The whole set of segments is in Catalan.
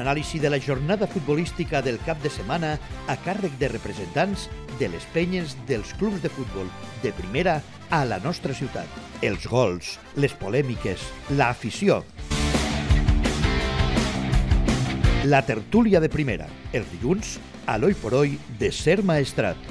l'anàlisi de la jornada futbolística del cap de setmana a càrrec de representants de les penyes dels clubs de futbol de primera a la nostra ciutat. Els gols, les polèmiques, l'afició. La tertúlia de primera, els dilluns, a l'Oi por Hoy de Ser Maestrat.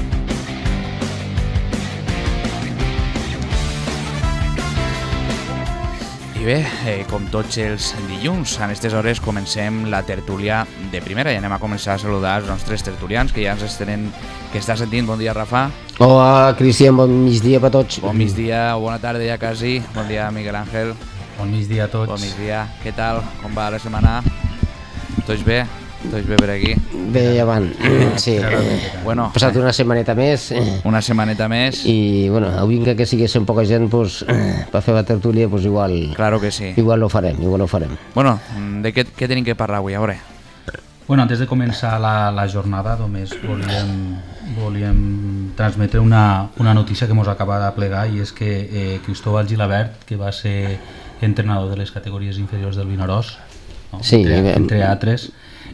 I bé, com tots els dilluns, a aquestes hores comencem la tertúlia de primera i anem a començar a saludar els nostres tertulians que ja ens estenen, que està sentint. Bon dia, Rafa. Hola, Cristian, bon migdia per tots. Bon migdia o bona tarda ja quasi. Bon dia, Miguel Ángel. Bon migdia a tots. Bon migdia. Què tal? Com va la setmana? Tots bé? Tots bé per aquí? Bé, ja van. Sí. Bueno, ha passat una setmaneta més. Una setmaneta més. I, bueno, avui que siguéssim poca gent, pues, per fer la tertúlia, pues igual... Claro que sí. Igual ho farem. Bueno, de què tenim que parlar avui, a veure? Bueno, antes de començar la jornada, només volíem transmetre una notícia que ens acaba de plegar, i és que Cristóbal Gilabert, que va ser entrenador de les categories inferiors del Vinaròs, no? Sí, entre altres,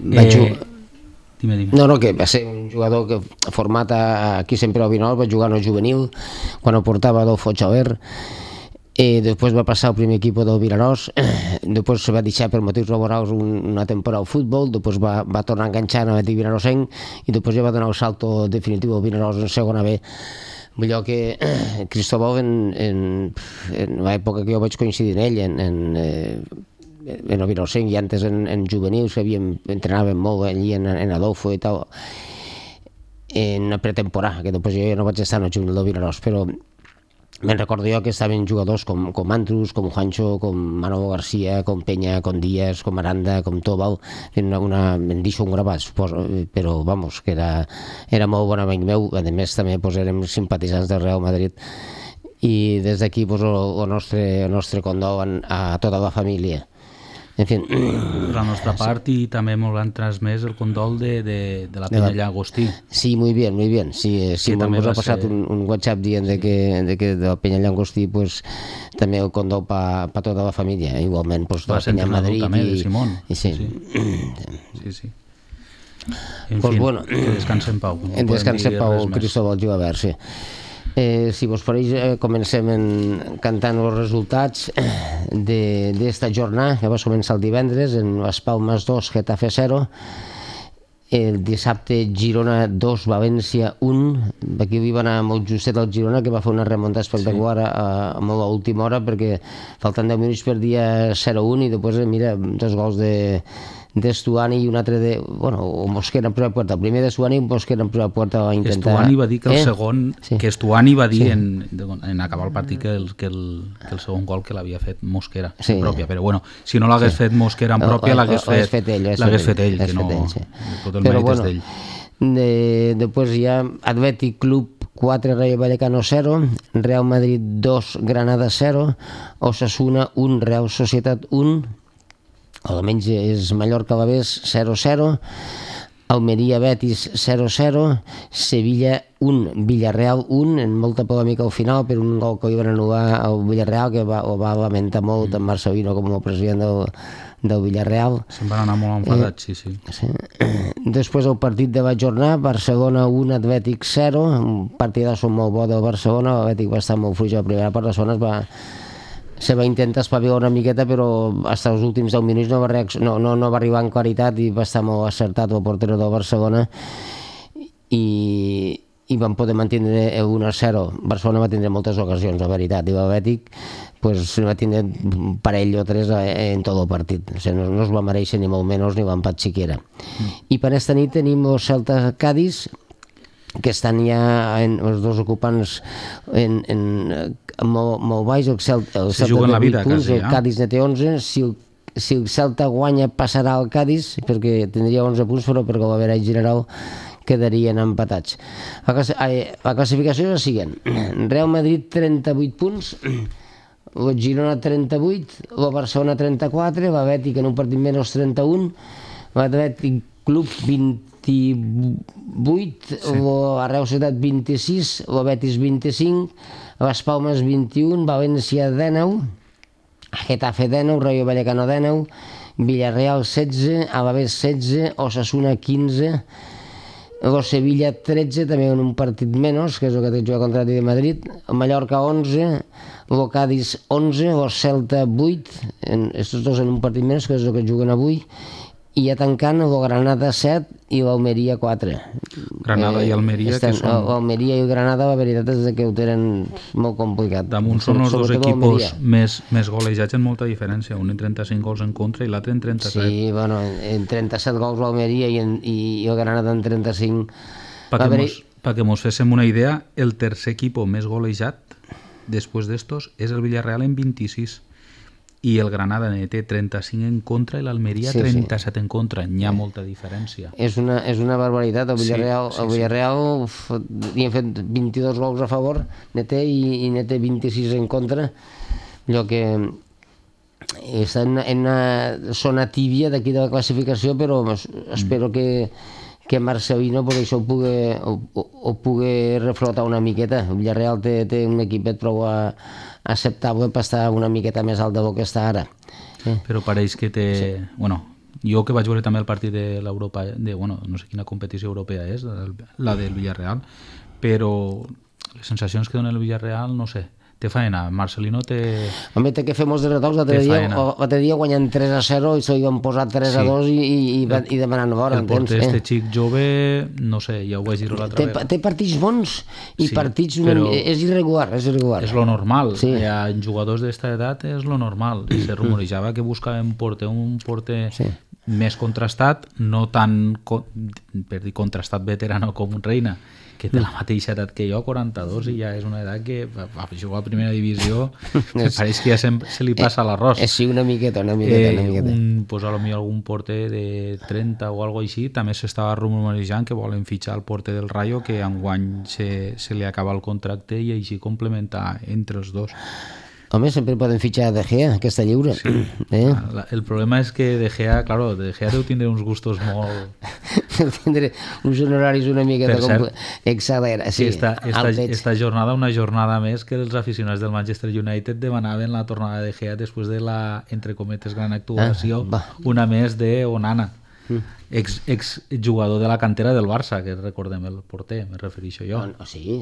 dime. No, que va ser un jugador que format aquí sempre al Vinaròs, va jugar en el juvenil quan ho portava Adolfo Chauer, després va passar al primer equip del Vinaròs, després se va deixar per motius laborals una temporada al futbol, després va tornar a enganxar en l'Atlètic Vinaròsenc i després ja va donar el salto definitiu al Vinaròs en segona B. Allò que Cristóbal en l'època que jo vaig coincidir en ell en el Vinaròsenc i antes en juvenils entrenàvem molt allí en Adolfo i tal, en una pretemporada, que després jo no vaig estar en el juvenil del Vinaròs, però me'n recordo jo que estaven jugadors com Andrus, com Juancho, com Manolo García, com Peña, com Díaz, com Aranda, com Tobal, me'n deixo un gravat, però vamos, que era molt bon amic meu. A més també érem simpatitzants del Real Madrid i des d'aquí el nostre condol a tota la família. En fi, la nostra part, i també ens han transmès el condol de la Peña Llagostí. Sí, muy bien. Sí, nos ha passat un WhatsApp dient de la Peña Llagostí, pues també el condol per tota la família, igualment pues, va ser entrenador també de Simón. Sí. En fi, que descansa en pau. Descansa en pau, Cristóbal Gilabert, sí. Si vos pareix, comencem cantant els resultats d'esta jornada, que va començar el divendres, en les Palmes 2, Getafe 0, el dissabte Girona 2, València 1, aquí va anar molt justet el Girona, que va fer una remuntada espectacular a molt a última hora, perquè faltant 10 minuts perdia 0-1 i després, mira, 2 gols d'Estuani i un altre o Mosquera en primera puerta. El primer d'Estuani i Mosquera en primera puerta va intentar... Estuani va dir que el segon... Que Estuani va dir en acabar el partit que el segon gol que l'havia fet Mosquera en pròpia, però bueno, si no l'hagués fet Mosquera en pròpia l'hagués fet ell, que no... Tot el mèrit és d'ell. Després hi ha Athletic Club 4, Rayo Vallecano 0, Real Madrid 2, Granada 0, Osasuna 1, Real Societat 1, almenys és Mallorca-Alavés 0-0, Almeria Betis 0-0, Sevilla 1, Villarreal 1, en molta polèmica al final per un gol que li van anul·lar al Villarreal, que ho va lamentar molt en Marcelino com a president del Villarreal. Se'n van anar molt enfadats, sí. Després el partit de la jornada, Barcelona 1, Atlètic 0, un partidasso molt bo del Barcelona. L'Atlètic va estar molt fluix a la primera part, se va intentar espavilar una miqueta, però fins als últims 10 minuts no va arribar en claritat i va estar molt acertat el portero del Barcelona i van poder mantenir el 1-0. Barcelona va tindre moltes ocasions, la veritat, i l'Atlètic va tindre un parell o tres en tot el partit. O sigui, no es va mereixer ni molt menys ni l'empat siquiera. I per esta nit tenim el Celta-Cádiz, que estan ja els dos ocupants molt baix. El Celta té 8 punts, el Cádiz ne té 11. Si el Celta guanya passarà al Cádiz, perquè tindria 11 punts, però perquè l'average general quedarien empatats. La classificació és la següent: Real Madrid 38 punts, el Girona 38, el Barcelona 34, l'Atlètic en un partit menys 31, l'Atlètic Club 28, la Real Societat 26, la Betis 25, les Palmes 21, València 19, Getafe 19, Rayo Vallecano 19 Villarreal 16, Alavés 16, Osasuna 15, Los Sevilla 13, també en un partit menys, que és el que té jugat contra l'Atlètic de Madrid, Mallorca 11, el Cádiz 11, el Celta 8, estos dos en un partit menys, que és el que juguen avui, i ja tancant el Granada 7 i l'Almeria 4. Granada i Almeria, que són... L'Almeria i el Granada, la veritat és que ho tenen molt complicat. Damunt són els dos equipos més golejats en molta diferència, un en 35 gols en contra i l'altre en 37. Sí, bueno, en 37 gols l'Almeria i el Granada en 35. Perquè mos féssim una idea, el tercer equip més golejat després d'estos és el Villarreal en 26. I el Granada té 35 en contra i l'Almeria 37 en contra. Hi ha molta diferència. És una barbaritat. El Villarreal hi han fet 22 gols a favor i ne té 26 en contra. Allò que està en una zona tíbia d'aquí de la classificació, però espero que Marcelino per això ho pugui reflotar una miqueta. El Villarreal té un equipet prou acceptable per estar una miqueta més alt del que està ara. Però pareix que té... Bueno, jo que vaig veure també el partit de l'Europa, no sé quina competició europea és, la del Villarreal, però les sensacions que dona el Villarreal, no sé, té faena. Marcelino té... Home, té que fer molts de retocs. L'altre dia guanyant 3-0 i se li van posar 3-2 i demanant vora. El porter este xic jove, no sé, ja ho vaig dir l'altra vegada. Té partits bons i partits... És irregular. És lo normal. En jugadors d'esta edat és lo normal. Se rumorejava que buscaven un porter més contrastat, no tan, per dir contrastat veterano com un Reina, que té la mateixa edat que jo, 42, i ja és una edat que va jugar a primera divisió, me pareix que ja se li passa l'arròs. Sí, una miqueta. Pues potser algun porter de 30 o alguna cosa així, també s'estava rumorejant que volen fitxar el porter del Rayo, que enguany se li acaba el contracte i així complementar entre els dos. Home, sempre poden fitxar De Gea, que està lliure. Sí. El problema és que De Gea deu tindre uns gustos molt... Deu tindre uns honoraris una miqueta exagerats. Sí, esta jornada, una jornada més que els aficionats del Manchester United demanaven la tornada de Gea després de la, entre cometes, gran actuació, una més de Onana, exjugador de la cantera del Barça, que recordem el porter, me refereixo jo. Sí.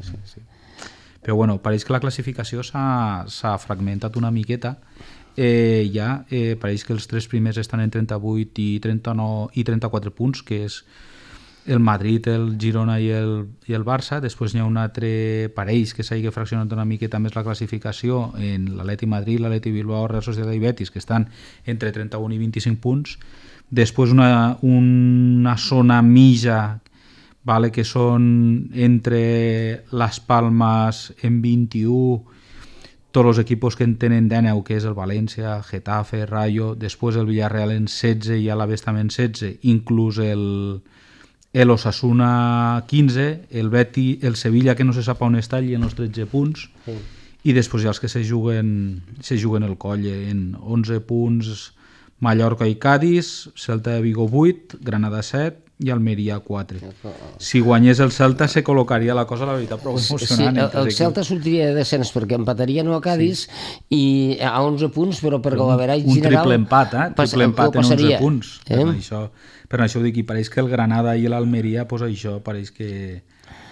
Però pareix que la classificació s'ha fragmentat una miqueta. Pareix que els tres primers estan en 38 i 39 i 34 punts, que és el Madrid, el Girona i el Barça. Després hi ha un altre pareix que s'hagi fraccionat una miqueta més la classificació en l'Atleti Madrid, l'Atleti Bilbao, Real Sociedad i Betis, que estan entre 31 i 25 punts. Després una zona mitja, que són entre Las Palmas en 21, tots els equipos que en tenen 19, que és el València, Getafe, Rayo, després el Villarreal en 16 i l'Alavés també en 16, inclús el Osasuna 15, el Sevilla, que no se sap on està, i en els 13 punts, i després hi ha els que se juguen el coll en 11 punts, Mallorca i Cádiz, Celta de Vigo 8, Granada 7 i Almeria 4. Si guanyés el Celta se col·locaria la cosa, la veritat, prou emocionant. Sí, el Celta sortiria de descens perquè empataria a Cádiz i a 11 punts, però per l'averatge general... Un triple empat, triple empat en 11 punts. Per això ho dic, i pareix que el Granada i l'Almeria, això pareix que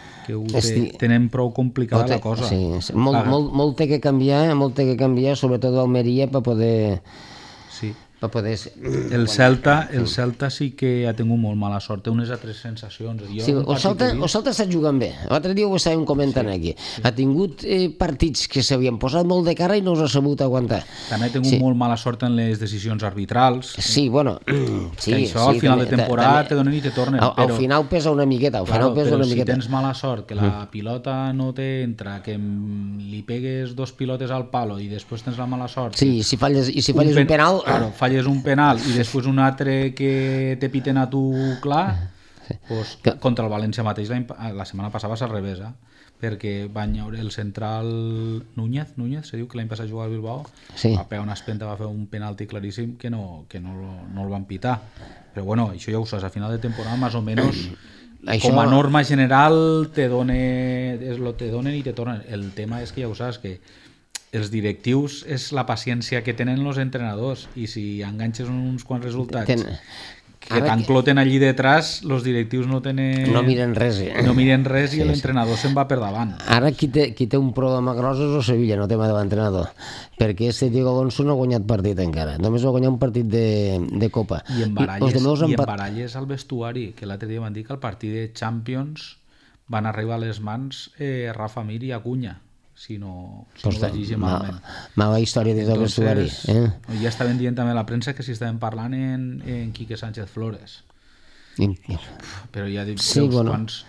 tenen prou complicada la cosa. Sí, molt té que canviar, sobretot l'Almeria, per poder... Sí. El Celta sí que ha tingut molt mala sort, té unes altres sensacions. El Celta està jugant bé. L'altre dia ho estàvem comentant aquí. Ha tingut partits que s'havien posat molt de cara i no els ha sabut aguantar. També ha tingut molt mala sort en les decisions arbitrals. Sí, bueno... Això al final de temporada te donen i te tornen. Al final pesa una miqueta. Però si tens mala sort, que la pilota no t'entra, que li pegues 2 pilotes al palo i després tens la mala sort... Sí, si falles un penal... falles un penal i després un altre que te piten a tu clar, doncs, contra el València mateix la setmana passada va ser al revés, perquè van veure el central Núñez, se diu, que l'any passat jugava al Bilbao, va pegar una espenta, va fer un penalti claríssim que no el van pitar. Però bueno, això ja ho saps, a final de temporada més o menys com a norma general te donen i te tornen. El tema és que ja ho saps, que els directius és la paciència que tenen els entrenadors, i si enganxes uns quants resultats que t'encloten allí detrás, els directius no miren res. No miren res i l'entrenador se'n va per davant. Ara qui té un problema gros és el Sevilla, no tema de l'entrenador, perquè Diego Alonso no ha guanyat partit encara, només va guanyar un partit de Copa. I embaralles al vestuari, que l'altre dia van dir que al partit de Champions van arribar a les mans Rafa Mir i Acuña, si no ho llegeixi malament. Mala història des del vestuari. Ja estaven dient també a la premsa que si estaven parlant en Quique Sánchez Flores. Però ja dic, quants...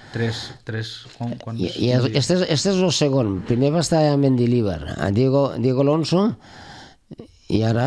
Este és el segon. Primer va estar a Mendilibar, a Diego Alonso, i ara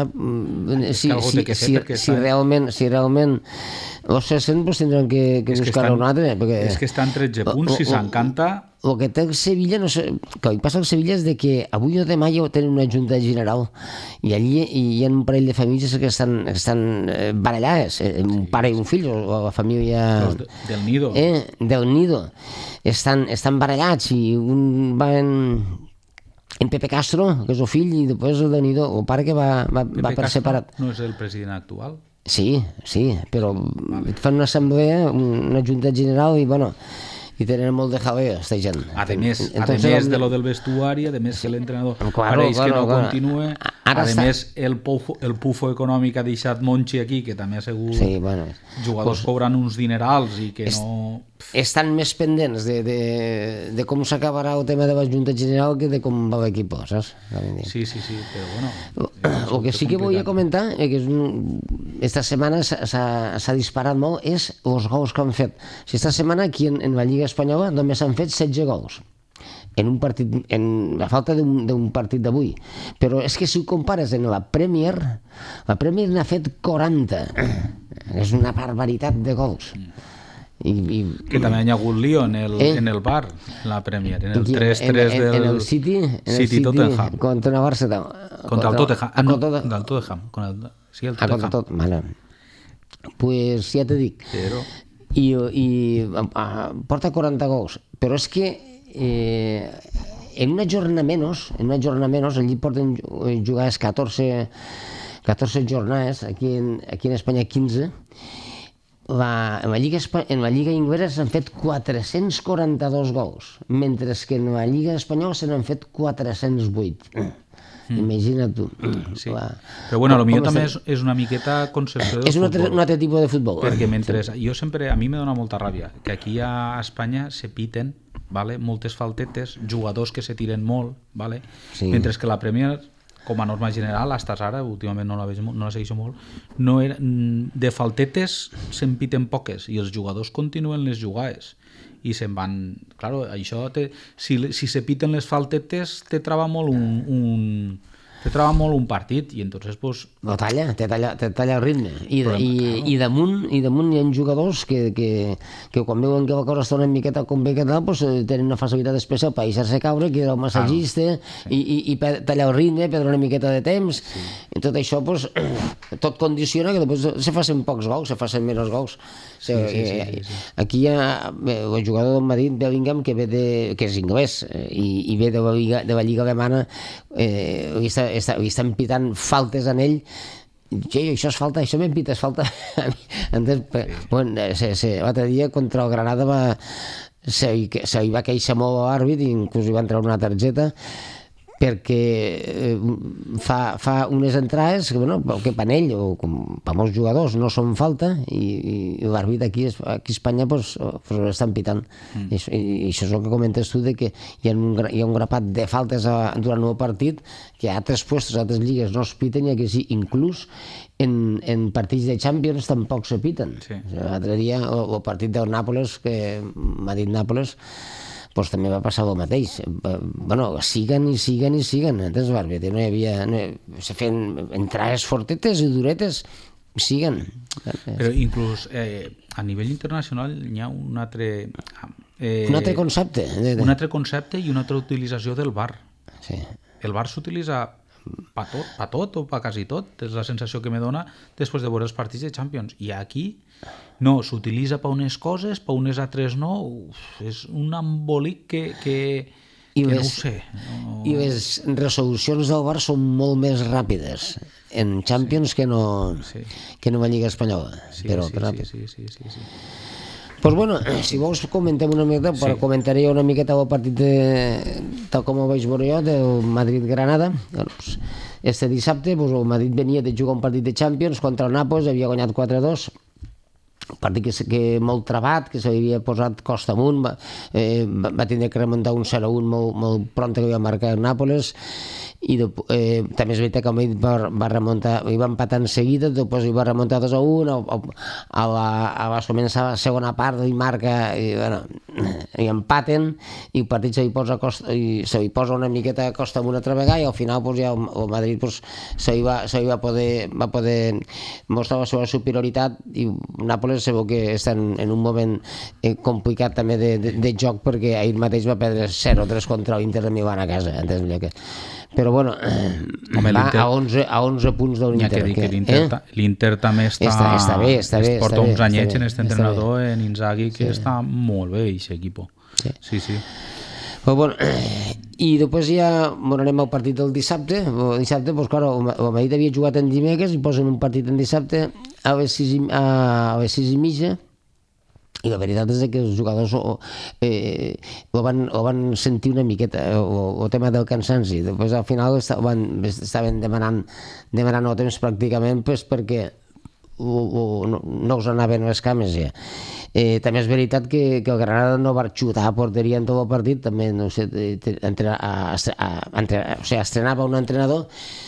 si realment els cessen tindran que buscar un altre. És que estan 13 punts, si s'encanta. El que té el Sevilla, no sé, el que passa al Sevilla és que avui o demà ja tenen una junta general i allí hi ha un parell de famílies que estan barallades, un pare i un fill, o la família del Nido. Del Nido. Estan barallats i un va en Pepe Castro, que és el fill, i després el del Nido, el pare que va per separat. No és el president actual? Sí, però fan una assemblea, una junta general, i bueno, i tenen molt de jaleo, aquesta gent. A més de lo del vestuari, a més que l'entrenador pareix que no continua, a més el pufo econòmic ha deixat Monchi aquí, que també ha sigut jugadors cobrant uns dinerals i que no... Estan més pendents de com s'acabarà el tema de la Junta General que de com va l'equip, saps? Sí, però bueno... El que sí que volia comentar, que esta setmana s'ha disparat molt, és els gols que han fet. Esta setmana aquí en la Lliga Espanyola només s'han fet 16 gols en un partit, a falta d'un partit d'avui. Però és que si ho compares en la Premier n'ha fet 40. És una barbaritat de gols. Que també hi ha hagut lío en el bar, en la Premier, en el 3-3 del City-Tottenham. Contra el Barça. Contra el Tottenham. Del Tottenham. Sí, el Tottenham. Vale. Pues ja te dic. I porta 40 gols. Però és que en una jornada menys, allí porten jugades 14 jornades, aquí en Espanya 15. En la Lliga Inglesa s'han fet 442 gols, mentre que en la Lliga Espanyola se n'han fet 408. Imagina't tu. Però bueno, potser també és una miqueta concepció del futbol. És un altre tipus de futbol. Perquè mentre... Jo sempre... A mi me dona molta ràbia que aquí a Espanya se piten moltes faltetes, jugadors que se tiren molt, mentre que la Premier... com a norma general, hasta ara, últimament no la segueixo molt, de faltetes se'n piten poques i els jugadors continuen les jugades i se'n van... Claro, això, si se piten les faltetes, te trava molt un partit i entonces pues... No talla, te talla el ritme. I damunt hi ha jugadors que quan veuen que la cosa està una miqueta com bé que tal, pues, tenen una facilitat especial per deixar-se caure, que era el massatgista, i tallar el ritme, perdre una miqueta de temps, i tot això pues, tot condiciona que després se facin pocs gols, se facin menys gols. Aquí hi ha el jugador del Madrid, Bellingham, que és inglès i ve de la Lliga Alemana, li estan pitant faltes en ell. Això és falta, això m'hem pitat falta. L'altre dia contra el Granada se li va queixar molt a l'àrbit i inclús li van treure una targeta perquè fa unes entrades que per ell o per molts jugadors no són falta i l'àrbit aquí a Espanya l'estan pitant. I això és el que comentes tu, que hi ha un grapat de faltes durant el partit que a altres puestos, a altres lligues no es piten, i que sí, inclús en partits de Champions tampoc se piten. L'altre dia el partit del Nàpoles, que m'ha dit Nàpoles, doncs també va passar el mateix. Siguen, entens, l'àrbit? No hi havia... Se feien entrades fortetes i duretes, siguen. Però inclús a nivell internacional hi ha un altre... Un altre concepte. Un altre concepte i una altra utilització del VAR. El VAR s'utilitza pa tot o pa quasi tot, és la sensació que me dona després de veure els partits de Champions. I aquí no, s'utilitza per unes coses, per unes altres no. És un embolic que I les resolucions del Bar són molt més ràpides en Champions que no en la Lliga Espanyola. Sí. Doncs bueno, si vols comentem una miqueta, però comentaré una miqueta el partit tal com ho vaig veure jo, del Madrid-Granada. Este dissabte el Madrid venia de jugar un partit de Champions contra el Nàpols, havia guanyat 4-2, un partit que molt trabat, que s'havia posat costa amunt, va tindre que remuntar un 0-1 molt pront que havia marcat el Nàpols, i també és veritat que el Madrid va remuntar, i va empatar en seguida, després hi va remuntar 2-1, va començar la segona part i marca, i empaten, i el partit se li posa una miqueta a costa amunt altra vegada, i al final ja el Madrid se li va poder mostrar la seva superioritat, i Nàpols sabeu que està en un moment complicat també de joc, perquè ahir mateix va perdre 0-3 contra l'Inter de Milà a casa, però bueno, va a 11 punts de l'Inter. L'Inter també està bé. Porta uns anyets en aquest entrenador, en Inzaghi, que està molt bé, aquest equip. Sí. Però bueno, i després ja anem al partit del dissabte. El dissabte, doncs clar, el Madrid havia jugat en dimecres i posen un partit en dissabte a les 6:30. I la veritat és que els jugadors ho van sentir una miqueta, el tema del cansanci. Després al final estaven demanant el temps pràcticament perquè no us anaven les cames ja. També és veritat que el Granada no va xutar a porteria en tot el partit, també estrenava un entrenador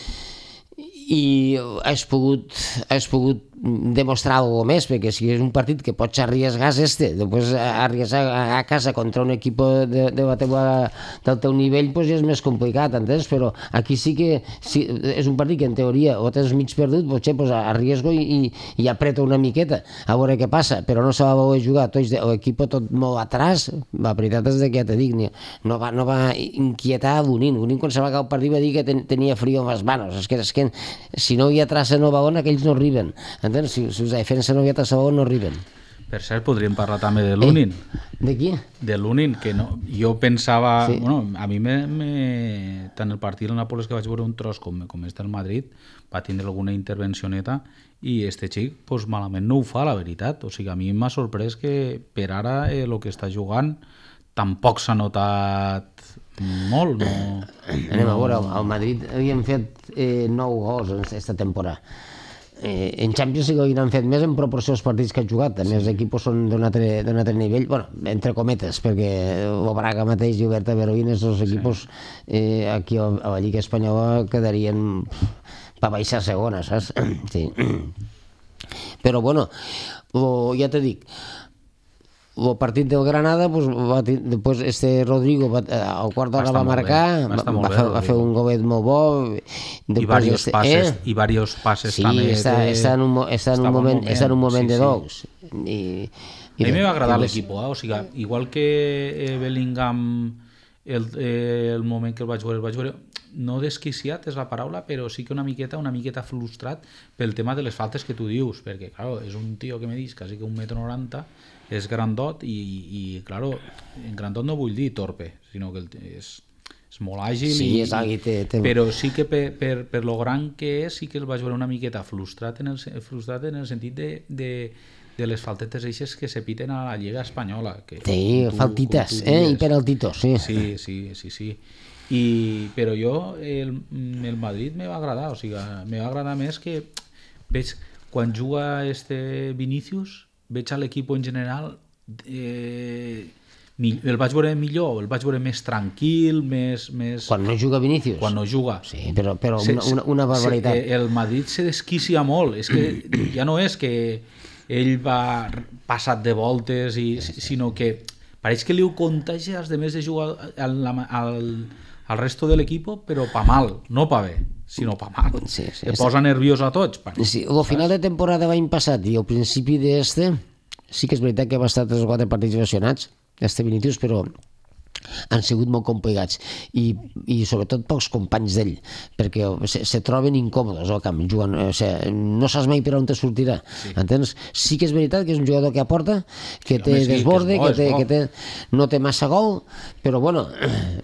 i has pogut demostrar alguna més, perquè si és un partit que pots arriesgar després arriesgar a casa contra un equip del teu nivell ja és més complicat, entens? Però aquí sí que és un partit que en teoria ho tens mig perdut, potser arriesgo i apreto una miqueta a veure què passa, però no se va voler jugar l'equip tot molt atrás. La veritat és que ja te dic, no va inquietar l'Unín quan se va acabar el partit va dir que tenia frío en les manos. És que si no hi ha traça no balona, aquells no arriben. Entens? Si us defensa no hi ha traça no arriben. Per cert, podríem parlar també de l'Unín. De qui? De l'Unín, que no, jo pensava... Sí. Bueno, a mi tant el partit del Nàpols que vaig veure un tros com este el Madrid, va tindre alguna intervencioneta i este xic pues, malament no ho fa, la veritat. O sigui, a mi m'ha sorprès que per ara el que està jugant tampoc s'ha notat molt. Anem a veure, al Madrid havien fet 9 gols aquesta temporada. En Champions sí que han fet més en proporció als partits que han jugat. A més, els equips són d'un altre nivell, bueno, entre cometes, perquè el Braga mateix i Oberta Beroines, els equips aquí a la Lliga Espanyola quedarien per baixar segona, saps? Sí. Però bueno, ja te dic, el partit del Granada, després Rodrigo al quart d'hora va marcar, va fer un golet molt bo. I diversos passes també. Sí, està en un moment de dogs. A mi m'ha agradat l'equip, o sigui, igual que Bellingham, el moment que el vaig veure, no desquiciat és la paraula, però sí que una miqueta frustrat pel tema de les faltes que tu dius, perquè, clar, és un tio que me dius quasi que 1,90 m, és grandot i claro, en grandot no vull dir torpe, sinó que és molt àgil, però sí que per lo gran que és, sí que el vaig veure una miqueta frustrat en el sentit de les faltetes eixes que se piten a la Lliga Espanyola. Sí, faltites, i penaltitos, sí. Sí. Però jo, el Madrid me va agradar, o sigui, me va agradar més que veig, quan juga Vinícius, veig a l'equip en general el vaig veure millor, el vaig veure més tranquil, més... Quan no juga Vinícius? Quan no juga. Sí, però una barbaritat. El Madrid se desquicia molt, és que ja no és que ell va passat de voltes, sinó que pareix que li ho contagia als demés de jugar al resto de l'equip, però pa mal, no pa bé, sinó pa mal. Posa nerviós a tots. Sí, el final de temporada l'any passat i al principi d'este, sí que és veritat que va estar 3 o 4 partits lesionats, Vinícius, però han sigut molt complicats i sobretot pels companys d'ell, perquè se troben incòmodes al camp jugant, no saps mai per on te sortirà, entens? Sí que és veritat que és un jugador que aporta, que té desborde, que no té massa gol, però bueno,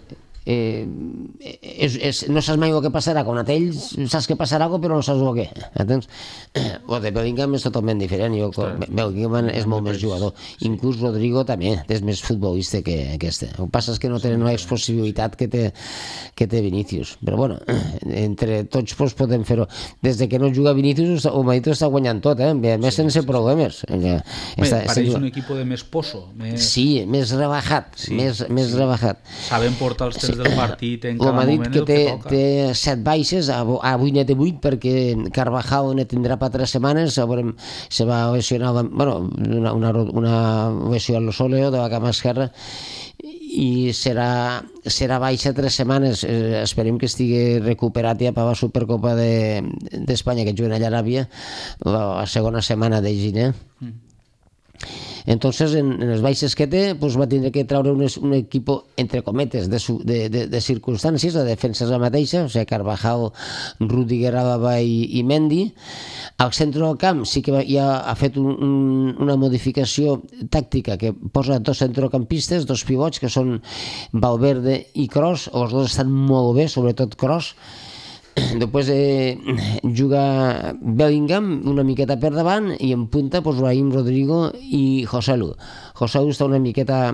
no saps mai el que passarà. Quan a ells saps que passarà alguna cosa, però no saps el què. Entens? O de Bellingham és totalment diferent. Bellingham és molt més jugador. Inclús Rodrigo també és més futbolista que este. El que passa és que no tenen una explosivitat que té Vinícius. Però bueno, entre tots podem fer-ho. Des que no juga Vinícius, el Madrid està guanyant tot, més sense problemes. Pareix un equip de més pozo. Sí, més rebajat. Més rebajat. Saben portar els temps del partit en cada moment el que toca. El Madrid que té 7 baixes, avui ne té 8 perquè Carvajal ne tindrà per 3 setmanes, se va lesionar una lesió al sòleo de la cama esquerra i serà baixa 3 setmanes. Esperem que estigui recuperat ja per la Supercopa d'Espanya que juguen allà a Aràbia la segona setmana de gener. Entonces, en les baixes que té, va tindre que treure un equip, entre cometes, de circumstàncies. La defensa és la mateixa, o sigui, Carvajal, Rudiger, Alaba i Mendy. Al centre del camp sí que ja ha fet una modificació tàctica que posa 2 centrocampistes, 2 pivots, que són Valverde i Kroos. Els dos estan molt bé, sobretot Kroos. Després juga Bellingham una miqueta per davant i en punta Brahim, Rodrigo i Joselu. Joselu està una miqueta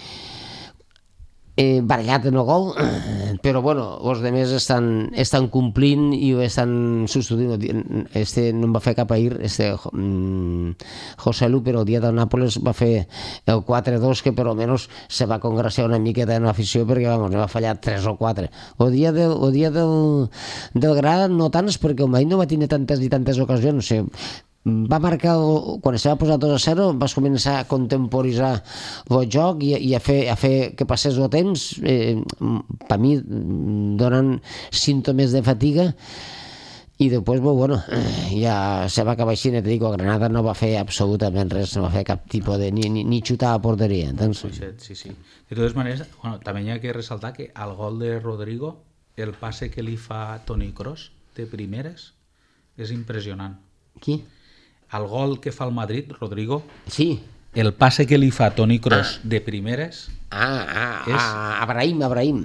barallat en el gol, però bueno, els altres estan complint i ho estan substituint. No em va fer cap ahir Joselu, però el dia del Nàpoles va fer el 4-2, que per almenys se va congraciar una miqueta en l'afició perquè va fallar 3 o 4. El dia del Gra no tants, perquè el Madrid no va tenir tantes i tantes ocasions. Va marcar, quan es va posar 2-0, vas començar a contemporitzar el joc i a fer que passés el temps. Per mi donen símptomes de fatiga i després, bueno, ja se va acabar així. Et dic, el Granada no va fer absolutament res, no va fer cap tipus de... ni xutar a porteria. Sí. De totes maneres, també hi ha que ressaltar que al gol de Rodrigo, el passe que li fa Toni Kroos de primeres és impressionant. Qui? Al gol que fa el Madrid, Rodrigo, sí. El passe que li fa Toni Kroos de primeres és... Abrahim. Abrahim.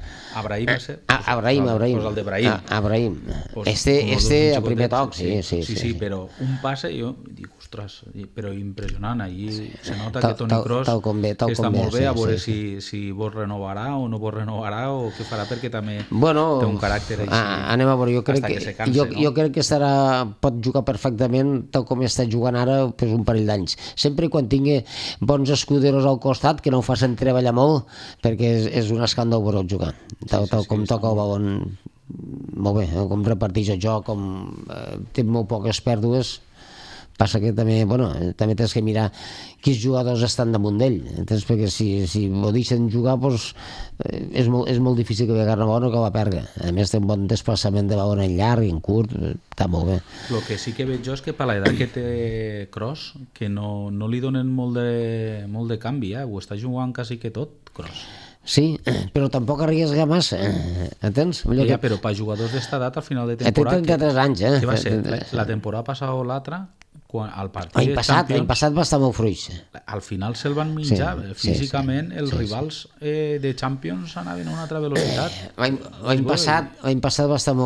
Pues el de Brahim. Abrahim. Pues este al primer toc, sí, però un passe, jo dic, ostres, però impressionant. Allí se nota que Toni Kroos està molt bé, a veure si vos renovarà o no vos renovarà o què farà, perquè també té un caràcter així. Anem a veure, jo crec que pot jugar perfectament tal com està jugant ara un parell d'anys. Sempre i quan tingui bons escuderos al costat que no ho facin treballar molt, perquè és un escàndol veure jugar. Tal com toca el balon, molt bé, com reparteix el joc, té molt poques pèrdues. Passa que també tens que mirar quins jugadors estan damunt d'ell, perquè si ho deixen jugar és molt difícil que agarri el balon o que la perga. A més té un bon desplaçament de balon en llarg i en curt, està molt bé. El que sí que veig jo és que per l'edat que té Kroos, que no li donen molt de canvi, ho està jugant quasi que tot, Kroos. Sí, però tampoc arriesga massa, entens? Ja, però per jugadors d'esta edat al final de temporada... Té 33 anys, Què va ser? La temporada passada o l'altra, al partit de Champions... L'any passat va estar molt fruix. Al final se'l van menjar. Físicament, els rivals de Champions anaven a una altra velocitat. L'any passat va estar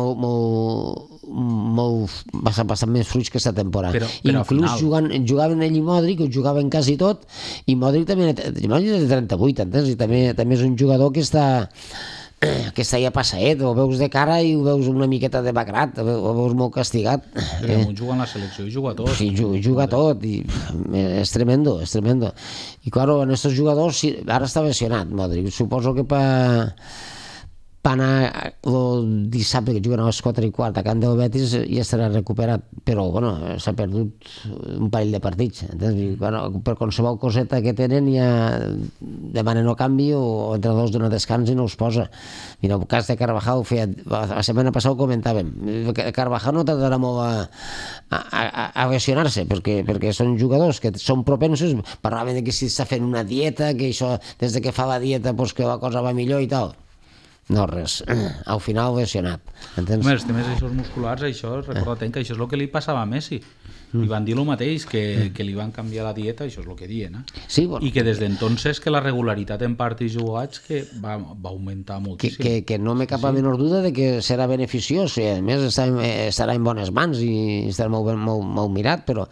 bastant més fruix que aquesta temporada. Inclús jugaven ell i Modric, ho jugaven quasi tot, i Modric també és de 38, entens? I també és un jugador que està ja passaet, ho veus de cara i ho veus una miqueta de bagrat, ho veus molt castigat. Però juga en la selecció i juga tot. Sí, juga tot, i és tremendo. I claro, en aquests jugadors, ara està lesionat Modric, suposo que va anar el dissabte que juguen a les 4:15 a Can del Betis ja estarà recuperat, però s'ha perdut un parell de partits. Per qualsevol coseta que tenen ja demanen el canvi o entre dos donen descans i no els posa. Mira, el cas de Carvajal, la setmana passada ho comentàvem, Carvajal no tardarà molt a lesionar-se perquè són jugadors que són propensos, parlaven que si està fent una dieta, que això des que fa la dieta que la cosa va millor i tal. no res, al final lesionat. Home, els temes musculars, això, recorda que això és el que li passava a Messi. Li van dir el mateix, que li van canviar la dieta, això és el que diuen, sí, bueno, i que des d'entonces que la regularitat en partits jugats que va augmentar moltíssim. Que no me cap a menor duda de que serà beneficiós, i a més estarà en bones mans i estarà molt mirat, però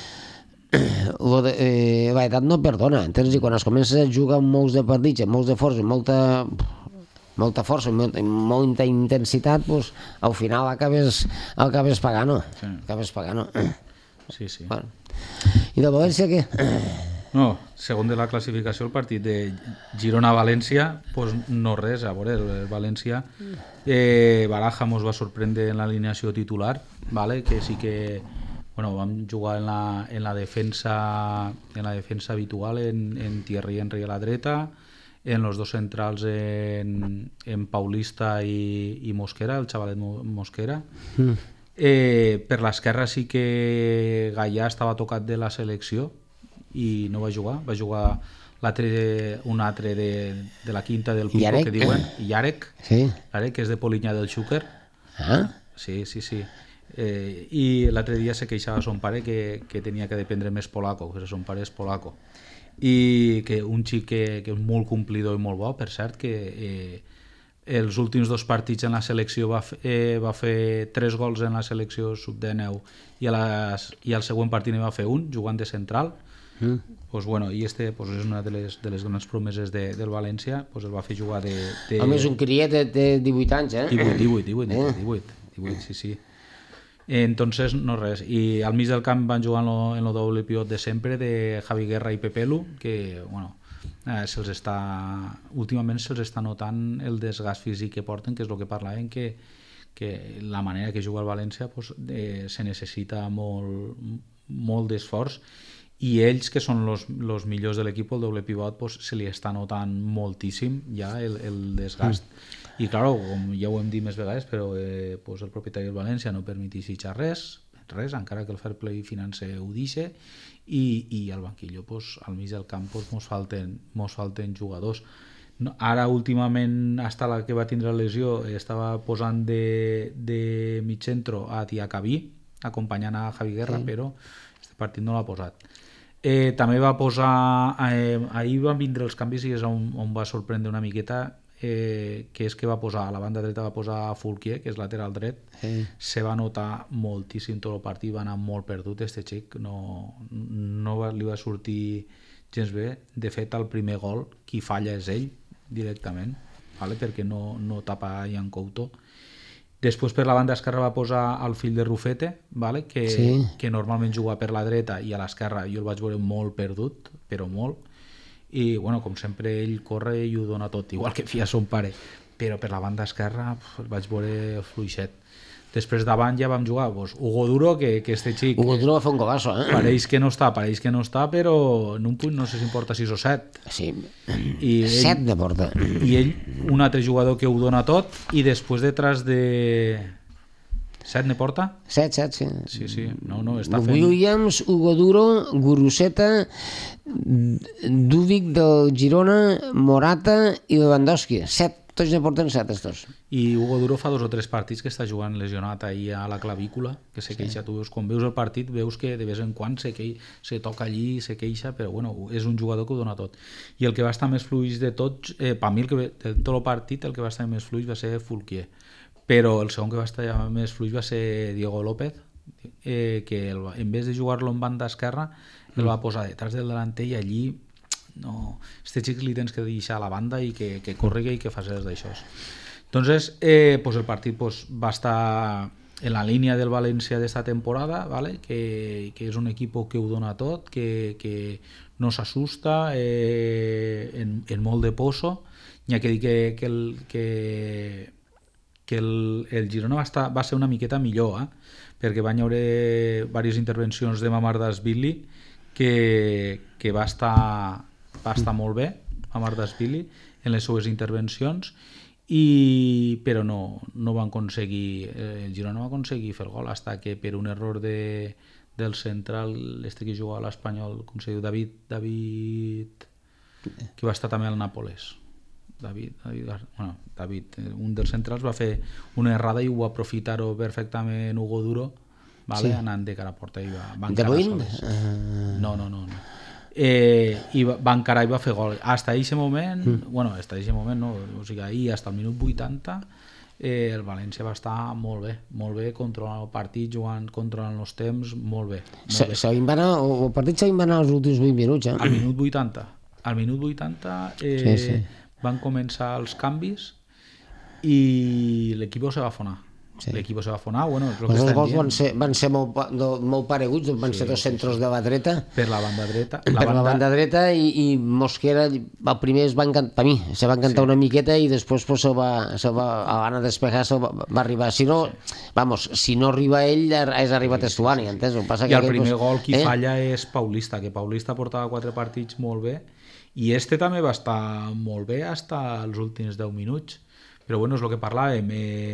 l'edat no perdona, entens? I quan es comença a jugar molts de partits, molts de força, molta força i molta intensitat, doncs, al final acabes pagant-ho. Sí. Bueno. I de València què? No, segon de la classificació, el partit de Girona-València, doncs no res, a veure, el València, Baraja mos va sorprendre en l'alineació titular, vale? Que sí que vam jugar en la defensa habitual, en Thierry Henry a la dreta, en los dos centrals en Paulista i Mosquera, el xavalet Mosquera. Per l'esquerra sí que Gallà estava tocat de la selecció i no va jugar un altre de la quinta del Pico, que diuen, Yarek, que és de Polinyà del Xúquer. Sí. I l'altre dia se queixava son pare que tenia que dependre més polaco, que son pare és polaco, i que un xic que és molt complidor i molt bo, per cert, que els últims 2 partits en la selecció va fer 3 gols en la selecció sub-19 i al següent partit va fer 1 jugant de central. Pues bueno, i és una de les grans promeses del València, pues el va fer jugar de... Home, és un criet de 18 anys, 18, sí. Entonces, no res. I al mig del camp van jugar en el doble pivot de sempre, de Javi Guerra i Pepelu, que, bueno, últimament se'ls està notant el desgast físic que porten, que és el que parlaven, que la manera que juga el València se necessita molt d'esforç, i ells, que són els millors de l'equip, el doble pivot, se li està notant moltíssim ja el desgast. I clar, com ja ho hem dit més vegades, però el propietari del València no permetís fitxar res, encara que el fair play financer ho deixa, i al banquillo, al mig del camp, mos falten jugadors. Ara, últimament, hasta la que va tindre la lesió, estava posant de mig centro a Diacabí, acompanyant a Javi Guerra, però aquest partit no l'ha posat. També va posar... Ahir van vindre els canvis i és on va sorprendre una miqueta, que és que va posar, a la banda dreta va posar Fulquier, que és lateral dret. Se va notar moltíssim tot el partit, va anar molt perdut este xic, no li va sortir gens bé. De fet, el primer gol qui falla és ell directament, perquè no tapa Ian Couto. Després per la banda esquerra va posar el fill de Rufete, que normalment juga per la dreta, i a l'esquerra jo el vaig veure molt perdut, però molt. I, bueno, com sempre, ell corre i ho dona tot, igual que fia son pare, però per la banda esquerra el vaig veure fluixet. Després davant ja vam jugar Hugo Duro, que este xic... Hugo Duro va fer un golazo, Pareix que no està, però en un punt no sé si en porta 6 o 7. Sí, 7 de porta. I ell, un altre jugador que ho dona tot, i després detrás de... 7 ne porta? 7, sí. Sí, no, està fent... Williams, Hugo Duro, Guruceta, Dúbic del Girona, Morata i Lewandowski. 7, tots ne porten 7, estos. I Hugo Duro fa 2 o 3 partits que està jugant lesionat ahir a la clavícula, que se queixa. Tu veus, quan veus el partit, veus que de vez en quan se toca allí, se queixa, però bueno, és un jugador que ho dona tot. I el que va estar més fluix de tots, per mi, de tot el partit, el que va estar més fluix va ser Fulquier. Però el segon que va estar més fluix va ser Diego López, que en vez de jugar-lo en banda esquerra el va posar detrás del delanter, i allí este xic li tens que deixar a la banda i que corregui i que faci les d'això. Entonces, el partit va estar en la línia del València d'esta temporada, que és un equip que ho dona tot, que no s'assusta, en molt de poso. N'hi ha que dir que el Girona va ser una miqueta millor, perquè van haver diverses intervencions de Mamardashvili que va estar molt bé, Mamardashvili, en les seues intervencions, però no van aconseguir, el Girona no va aconseguir fer el gol, fins que per un error del central, que jugava a l'Espanyol, com se diu, David, que va estar també al Nàpoles. David, un dels centrals va fer una errada i ho va aprofitar-ho perfectament Hugo Duro, vale? Sí. Anant de cara a porta i va encarar soles. No. I va encarar i va fer gol. Hasta aquest moment, no, o sigui, ahir, hasta el minut 80, el València va estar molt bé, controlant el partit, controlant els temps, molt bé. El partit s'ha anar els últims 20 minuts. Al minut 80 van començar els canvis i l'equip se va afonar. L'equip se va afonar, és el que estem dient. Van ser molt pareguts, van ser dos centros de la dreta. Per la banda dreta. La banda dreta i Mosquera, el primer es va encantar, per mi, se va encantar una miqueta i després a l'Anna despejar va arribar. Si no arriba ell, és arribat Estuani, entens? I el primer gol qui falla és Paulista, que Paulista portava 4 partits molt bé i este també va estar molt bé fins als últims 10 minuts. Però és el que parlàvem,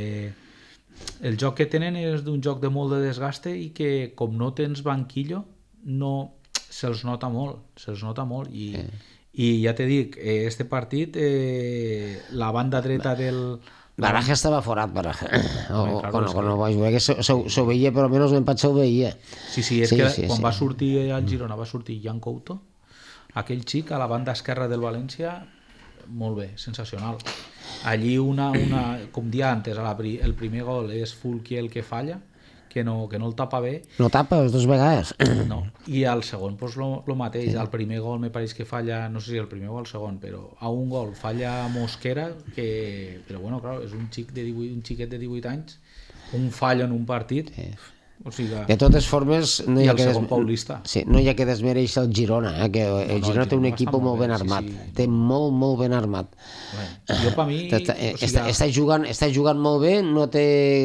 el joc que tenen és d'un joc de molt de desgaste i que com no tens banquillo se'ls nota molt i ja te dic, este partit la banda dreta del... Baraja estava forat, Baraja. Quan ho vaig veure, que s'ho veia, però almenys l'empat s'ho veia. Sí, és que quan va sortir al Girona va sortir Jan Couto, aquell xic a la banda esquerra del València, molt bé, sensacional. Allí com dia antes, el primer gol és Fulqui el que falla, que no el tapa bé. No tapa les dues vegades. No. I al segon, el mateix. El primer gol me pareix que falla, no sé si el primer o el segon, però a un gol falla Mosquera, però clar, és un xiquet de 18 anys, un fallo en un partit... O sigui, de totes formes no hi ha que desmereixer el Girona, que el Girona té un equip molt ben armat, té molt ben armat. Jo per mi està jugant molt bé, no té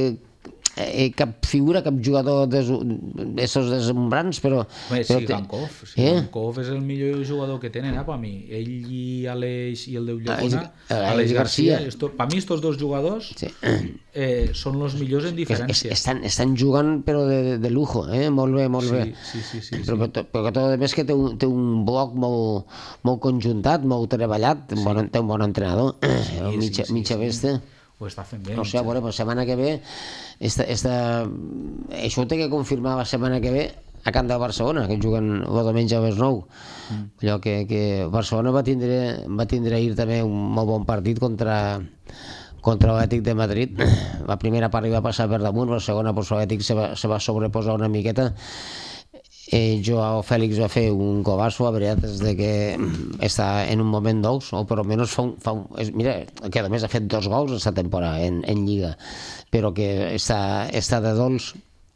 cap figura, cap jugador d'esos deslumbrants, però... Gankov és el millor jugador que tenen, per mi. Ell i Aleix i el Déu Llacuna, Aleix Garcia. Per mi, aquests dos jugadors són els millors en diferència. Estan jugant, però de lujo, molt bé. Sí. Però tot a més que té un bloc molt conjuntat, molt treballat, té un bon entrenador, mitja besta. Ho està fent bé. No sé, la setmana que ve això ho té que confirmar la setmana que ve a Camp de Barcelona, que juguen el diumenge a les 9. Allò que Barcelona va tindre ahir també un molt bon partit contra l'Atlètic de Madrid. La primera part hi va passar per damunt, la segona l'Atlètic se va sobreposar una miqueta. Joao Fèlix va fer un golazo, la veritat és que està en un moment dolç, o per almenys mira, que a més ha fet 2 gols aquesta temporada en Lliga, però que està de dolç.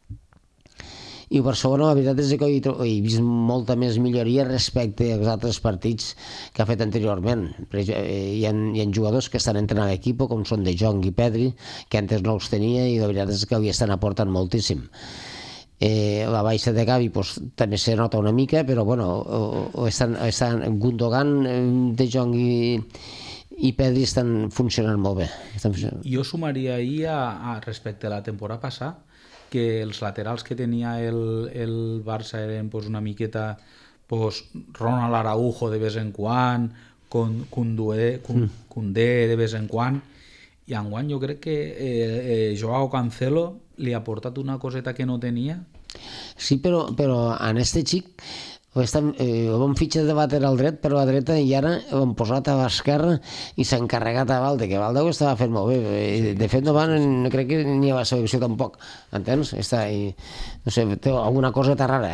I Barcelona, la veritat és que he vist molta més milloria respecte als altres partits que ha fet anteriorment. Hi ha jugadors que estan entrenant a l'equip, com són De Jong i Pedri, que antes no els tenia, i la veritat és que li estan aportant moltíssim. La baixa de Gavi també se nota una mica, però estan Gundogan, De Jong i Pedri estan funcionant molt bé. Jo sumaria ahir respecte a la temporada passada que els laterals que tenia el Barça eren una miqueta Ronald Araujo de vez en quan, Koundé de vez en quan, i enguany jo crec que Joao Cancelo li ha portat una coseta que no tenia. Sí, però en este xic el van fitxar de lateral dret per la dreta i ara l'han posat a l'esquerra i s'ha encarregat a Valde, que Valde ho estava fent molt bé. De fet, no crec que ni a la selecció tampoc, entens? No sé, té alguna coseta rara,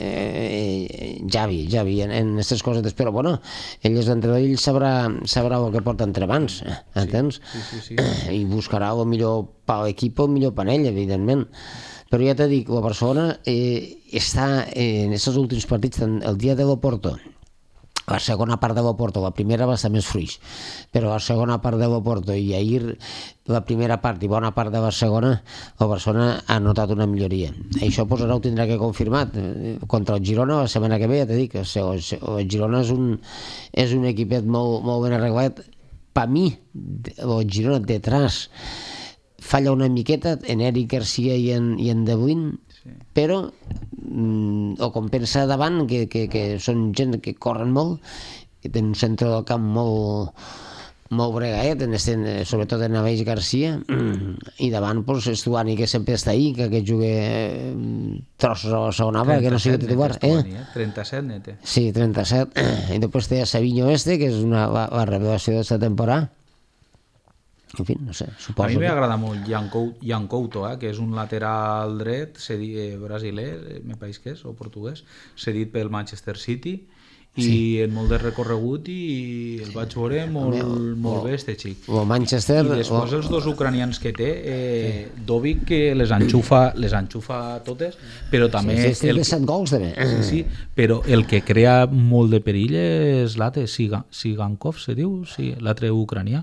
Javi, en aquestes cosetes, però ell és l'entrenador i ell sabrà el que porta entre mans, entens? I buscarà el millor per l'equip o el millor per ell, evidentment. Però ja t'he dit, la Barcelona està en aquests últims partits, el dia de l'Oporto, la segona part de l'Oporto, la primera va estar més fluix, però la segona part de l'Oporto i ahir la primera part i bona part de la segona, la Barcelona ha notat una milloria. Això ara ho tindrà que confirmar. Contra el Girona, la setmana que ve, ja t'he dit que el Girona és un equipet molt ben arreglat. Per mi, el Girona detrás falla una miqueta en Eric Garcia i en De Bruyne, però ho compensa davant, que són gent que corren molt, que tenen un centre del camp molt bregaet, sobretot en Aleix Garcia, i davant Estuani, que sempre està ahí, que aquest juga trossos a la segona part, que no sigui titular. 37 nete. Sí, 37. I després té Savinho que és la revelació d'aquesta temporada. En fi, no sé, suposo. A mi m'agrada molt Jan Couto, que és un lateral dret brasiler, me pareix que és, o portuguès, cedit pel Manchester City, i en molt de recorregut, i el vaig veure molt bé, este xic. O Manchester... I després els dos ucranians que té, Dovic, que les enxufa totes, però també... Sí, de 7 gols, també. Sí, però el que crea molt de perill és l'altre, Sigankov, se diu? Sí, l'altre ucranià.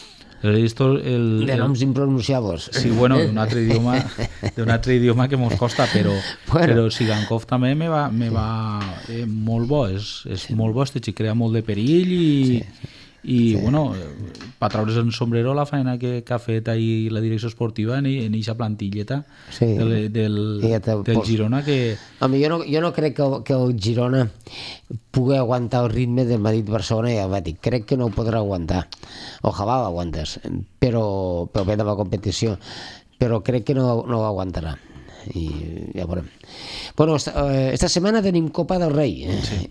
De noms impronunciables. Sí, bueno, d'un altre idioma que mos costa, però Sigankov també me va molt bo, és molt bo, este xic crea molt de perill i bueno, per traure's el sombrero la feina que ha fet ahir la direcció esportiva en eixa plantilleta del Girona que... Home, jo no crec que el Girona pugui aguantar el ritme del Madrid-Barcelona i el Betis. Crec que no ho podrà aguantar. Ojalà l'aguantes, però bé de la competició. Però crec que no ho aguantarà. I ja veurem. Bueno, esta setmana tenim Copa del Rei.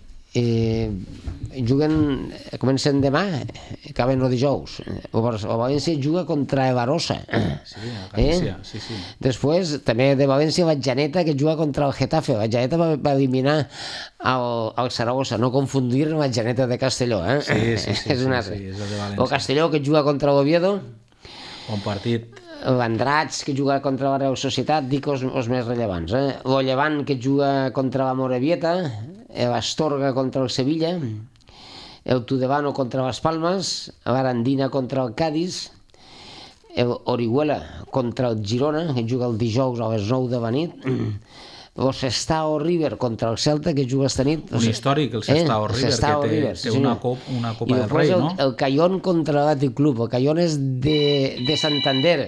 Comencen demà, acaben el dijous. El València juga contra el Barossa. Sí, a Galícia, sí. Després també de València el Janeta, que juga contra el Getafe. El Janeta va eliminar el Saragossa, no confundir amb el Janeta de Castelló. Sí, és un altre. és el de València. El Castelló, que juga contra l'Oviedo. Bon partit. L'Andratx, que juga contra la Real Societat, dic els més rellevants. El Llevant, que juga contra la Morevieta, l'Astorga contra el Sevilla, el Tudevano contra les Palmes, l'Arandina contra el Cádiz, el Orihuela contra el Girona, que juga el dijous a les 9 de la nit, el Sestao River contra el Celta, que juga esta nit. Un històric, el Sestao River, que té una Copa del Rei, no? El Cayón contra l'Athletic Club. El Cayón és de Santander.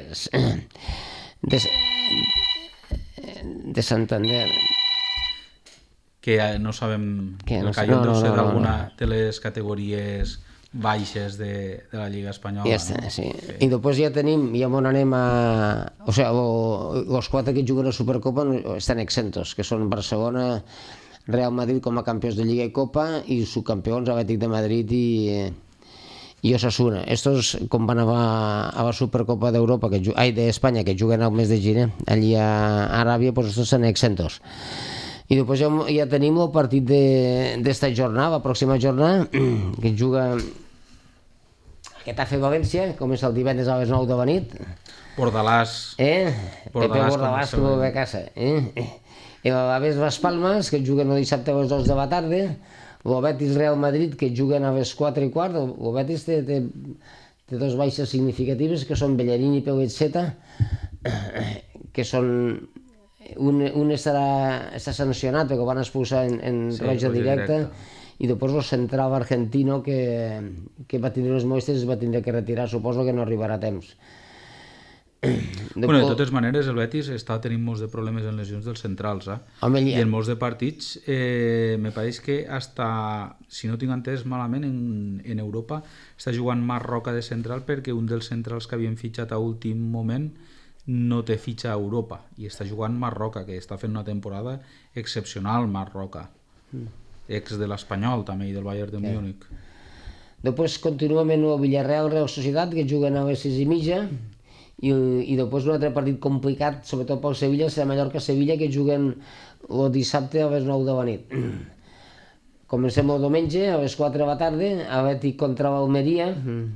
De Santander. Que no sabem... El Cayón deu ser d'alguna de les categories baixes de la Lliga Espanyola. Ja està, sí. I després ja tenim, ja on anem a... O sigui, els 4 que juguen a Supercopa estan exentos, que són Barcelona, Real Madrid com a campions de Lliga i Copa, i subcampions Atlètic de Madrid i Osasuna. Estos, com van a la Supercopa d'Europa, d'Espanya, que juguen al mes de gener, allí a Aràbia, doncs estos estan exentos. I després ja tenim el partit d'esta jornada, la pròxima jornada, que juga Getafe València, comença el divendres a les 9 de la nit. Bordalàs. Pepe Bordalàs, que vol ve a casa. I l'Alavés Las Palmes, que juguen el dissabte a les 2 de la tarda. El Betis Real Madrid, que juguen a les 4:15. El Betis té 2 baixes significatives, que són Bellerín i Pellizzeta, que són... Un està sancionat perquè ho van expulsar en roja directa, i després el central argentino que va tindre les molèsties es va tindre que retirar, suposo que no arribarà a temps. Bueno, de totes maneres el Betis està tenint molts de problemes en lesions dels centrals, i en molts de partits me pareix que hasta, si no tinc entès malament, en Europa està jugant Marroca de central perquè un dels centrals que havien fitxat a últim moment no té fitxa a Europa i està jugant Marroca, que està fent una temporada excepcional. Marroca, ex de l'Espanyol també i del Bayern de Múnich. Després continuem en el Villarreal Real Societat, que juguen a les 6:30, i després un altre partit complicat, sobretot pel Sevilla, serà Mallorca-Sevilla, que juguen el dissabte a les 9 de la nit. Comencem el diumenge a les 4 de la tarda, Atlètic contra l'Almeria,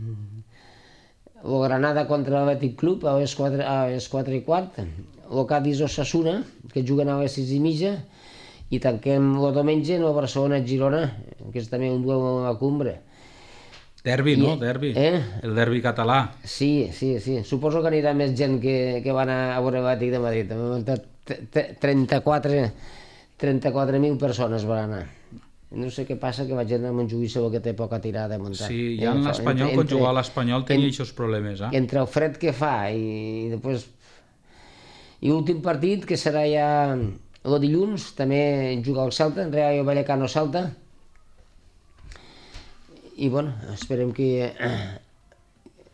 el Granada contra l'Atlètic Club a les 4:15, el Cádiz Osasuna, que juguen a les 6:30, i tanquem el diumenge en el Barcelona-Girona, que és també un duel a la cumbre. Derbi, no? Derbi. El derbi català. Sí. Suposo que anirà més gent que van a veure l'Atlètic de Madrid. 34.000 persones van anar. No sé què passa, que la gent a Montjuïc segur que té poca tirada a muntar. Sí, ja en l'Espanyol, quan jugava a l'Espanyol tenia aquests problemes. Entre el fred que fa i després... I l'últim partit, que serà ja el dilluns, també juga el Celta, en Rayo Vallecano Celta. I bueno, esperem que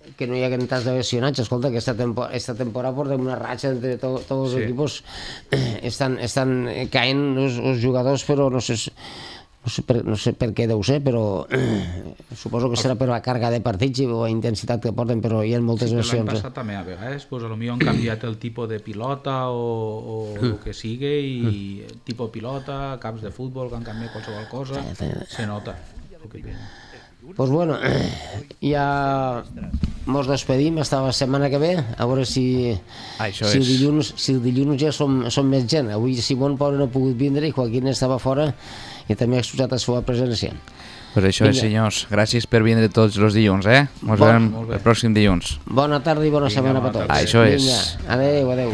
que no hi hagi tants de lesionats. Escolta, que esta temporada portem una ratxa entre tots els equipos. Estan caent els jugadors, però no sé per què deu ser, però suposo que serà per la càrrega de partits i la intensitat que porten, però hi ha moltes lesions. L'any passat també, a vegades, potser han canviat el tipus de pilota o el que sigui, i tipus pilota, camps de futbol, que han canviat qualsevol cosa, se nota. Doncs bueno, ja mos despedim, hasta la setmana que ve, a veure si el dilluns ja som més gent. Avui Simón Pobre no ha pogut vindre i Joaquín estava fora i també ha exposat la seva presència. Pues això és, senyors. Gràcies per vindre tots els dilluns, eh? Ens veurem el pròxim dilluns. Bona tarda i bona setmana per tots. Això és. Adéu, adéu.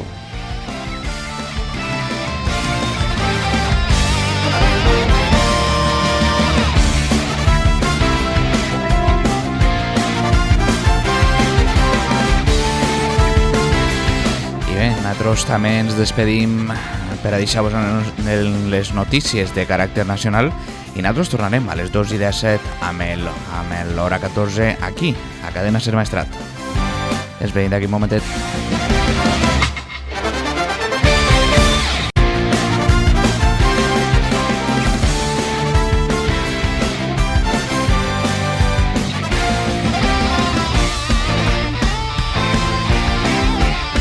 Nosaltres també ens despedim per a deixar-vos les notícies de caràcter nacional i nosaltres tornarem a les 2:17 amb l'hora 14 aquí, a Cadena Ser Maestrat. Ens veiem d'aquí un momentet.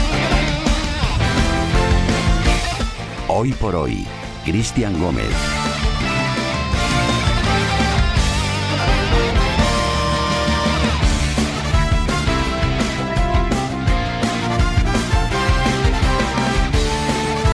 Hoy por hoy, Cristian Gómez.